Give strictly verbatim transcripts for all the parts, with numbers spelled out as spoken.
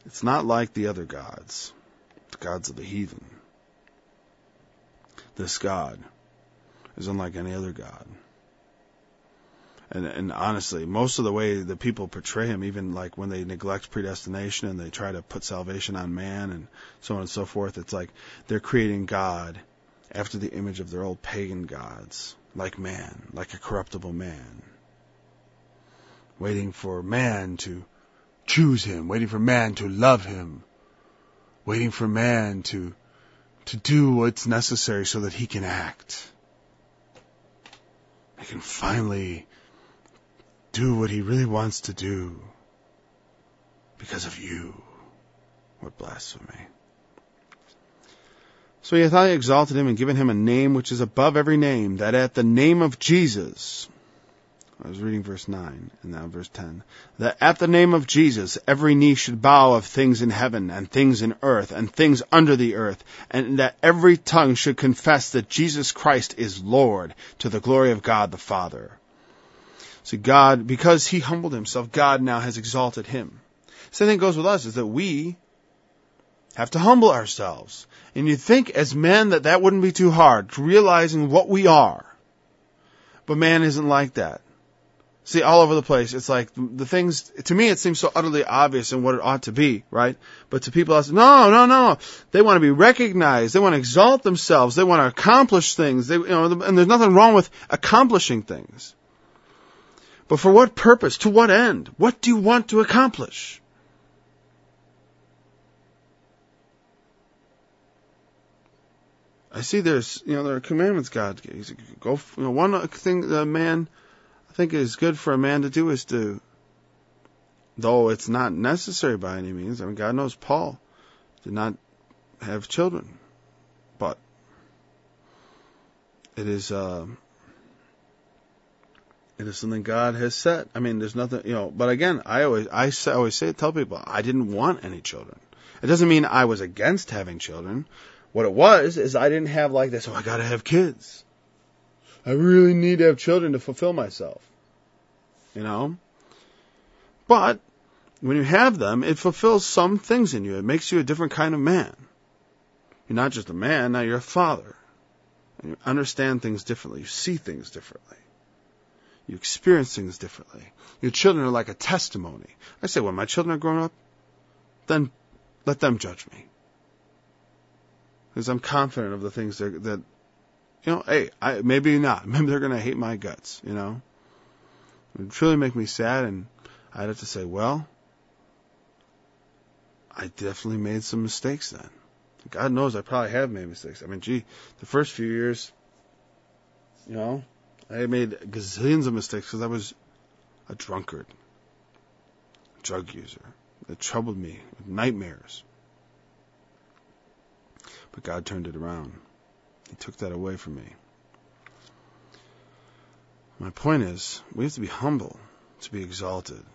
It's not like the other gods, the gods of the heathen. This God is unlike any other God. And, and honestly, most of the way that people portray him, even like when they neglect predestination and they try to put salvation on man and so on and so forth, it's like they're creating God after the image of their old pagan gods, like man, like a corruptible man. Waiting for man to choose him, waiting for man to love him, waiting for man to, to do what's necessary so that he can act. He can finally do what he really wants to do because of you. What blasphemy. So he hath highly exalted him and given him a name which is above every name, that at the name of Jesus, I was reading verse nine and now verse ten, that at the name of Jesus every knee should bow of things in heaven and things in earth and things under the earth, and that every tongue should confess that Jesus Christ is Lord, to the glory of God the Father. So God, because he humbled himself, God now has exalted him. Same thing goes with us, is that we have to humble ourselves. And you'd think as men that that wouldn't be too hard, realizing what we are. But man isn't like that. See, all over the place, it's like the things, to me it seems so utterly obvious in what it ought to be, right? But to people else, no, no, no. They want to be recognized. They want to exalt themselves. They want to accomplish things. They, you know, and there's nothing wrong with accomplishing things. But for what purpose? To what end? What do you want to accomplish? I see there's, you know, there are commandments God gives. Go, you know, one thing that a man, I think is good for a man to do is to, though it's not necessary by any means. I mean, God knows Paul did not have children, but it is, uh, it is something God has set. I mean, there's nothing, you know, but again, I always, I say, always say, tell people, I didn't want any children. It doesn't mean I was against having children. What it was, is I didn't have like this, oh, I gotta have kids. I really need to have children to fulfill myself. You know? But, when you have them, it fulfills some things in you. It makes you a different kind of man. You're not just a man, now you're a father. And you understand things differently. You see things differently. You experience things differently. Your children are like a testimony. I say, when my children are grown up, then let them judge me. Because I'm confident of the things that, that you know, hey, I, maybe not. Maybe they're going to hate my guts, you know. It would truly make me sad, and I'd have to say, well, I definitely made some mistakes then. God knows I probably have made mistakes. I mean, gee, the first few years, you know, I made gazillions of mistakes because I was a drunkard, a drug user. It troubled me with nightmares. But God turned it around. He took that away from me. My point is, we have to be humble to be exalted.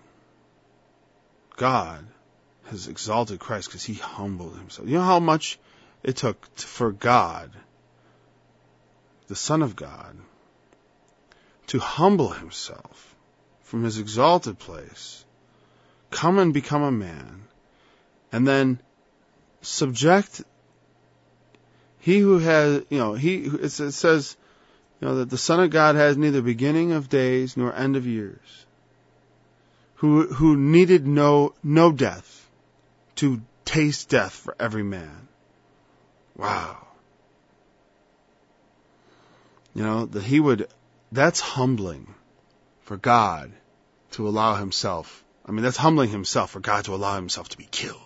God has exalted Christ because he humbled himself. You know how much it took for God, the Son of God, to humble himself from his exalted place, come and become a man, and then subject he who has, you know, he, it says, you know, that the Son of God has neither beginning of days nor end of years, who, who needed no, no death to taste death for every man. Wow. You know, that he would, that's humbling for God to allow himself, I mean, that's humbling himself for God to allow himself to be killed.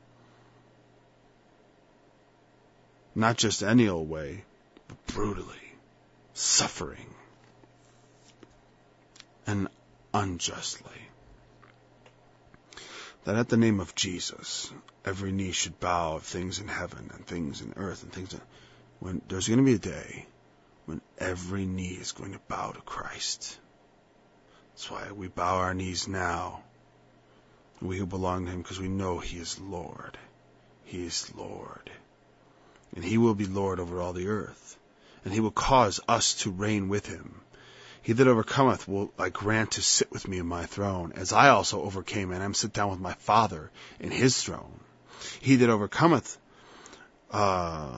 Not just any old way, but brutally, suffering, and unjustly. That at the name of Jesus, every knee should bow of things in heaven and things in earth and things in, when there's going to be a day when every knee is going to bow to Christ. That's why we bow our knees now. We who belong to him, because we know he is Lord. He is Lord. And he will be Lord over all the earth. And he will cause us to reign with him. He that overcometh will I grant to sit with me in my throne, as I also overcame and am sit down with my Father in his throne. He that overcometh, uh,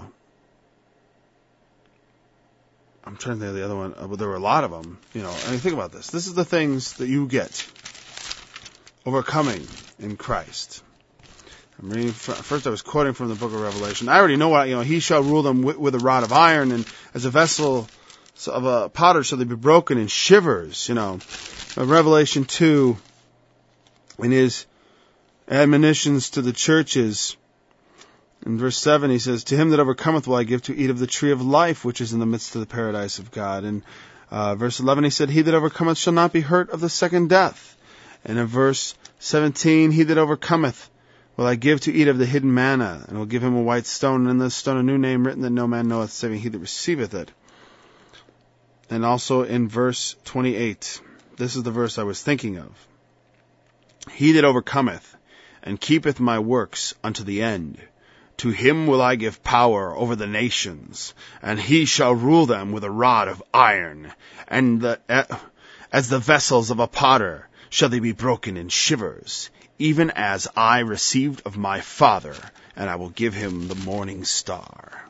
I'm trying to think of the other one, uh, but there were a lot of them, you know. I mean, think about this. This is the things that you get overcoming in Christ. I'm reading, first I was quoting from the book of Revelation. I already know what, you know, he shall rule them with, with a rod of iron, and as a vessel of a potter shall they be broken in shivers, you know. Revelation two, in his admonitions to the churches, in verse seven, he says, to him that overcometh will I give to eat of the tree of life, which is in the midst of the paradise of God. And uh, verse eleven, he said, he that overcometh shall not be hurt of the second death. And in verse seventeen, he that overcometh will I give to eat of the hidden manna, and will give him a white stone, and in this stone a new name written that no man knoweth, saving he that receiveth it. And also in verse twenty-eight, this is the verse I was thinking of. He that overcometh and keepeth my works unto the end, to him will I give power over the nations, and he shall rule them with a rod of iron, and the, as the vessels of a potter shall they be broken in shivers, even as I received of my Father, and I will give him the morning star.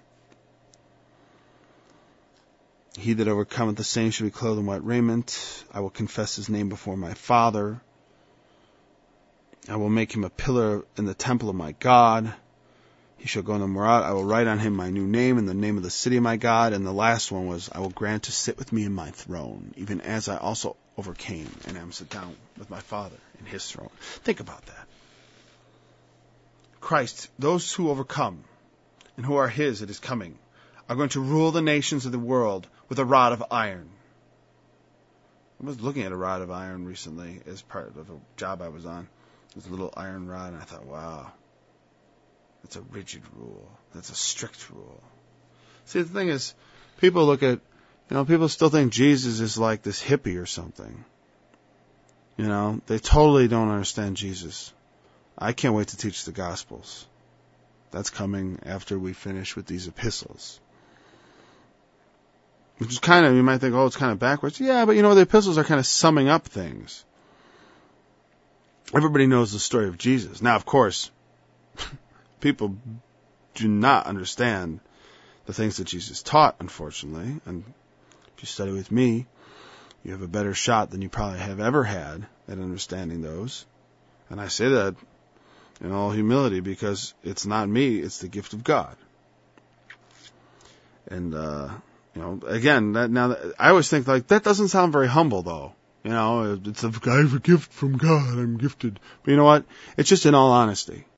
He that overcometh the same shall be clothed in white raiment. I will confess his name before my Father. I will make him a pillar in the temple of my God. He shall go no more out. I will write on him my new name and the name of the city of my God. And the last one was, I will grant to sit with me in my throne, even as I also overcame and am sit down with my Father in his throne. Think about that. Christ, those who overcome and who are his at his coming, are going to rule the nations of the world with a rod of iron. I was looking at a rod of iron recently as part of a job I was on. It was a little iron rod, and I thought, wow, that's a rigid rule. That's a strict rule. See, the thing is, people look at, you know, people still think Jesus is like this hippie or something. You know, they totally don't understand Jesus. I can't wait to teach the Gospels. That's coming after we finish with these epistles. Which is kind of, you might think, oh, it's kind of backwards. Yeah, but you know, the epistles are kind of summing up things. Everybody knows the story of Jesus. Now, of course, people do not understand the things that Jesus taught, unfortunately. And if you study with me, you have a better shot than you probably have ever had at understanding those. And I say that in all humility because it's not me, it's the gift of God. And, uh, you know, again, that now I always think like that doesn't sound very humble though. You know, it's a, I have a gift from God, I'm gifted. But you know what? It's just in all honesty.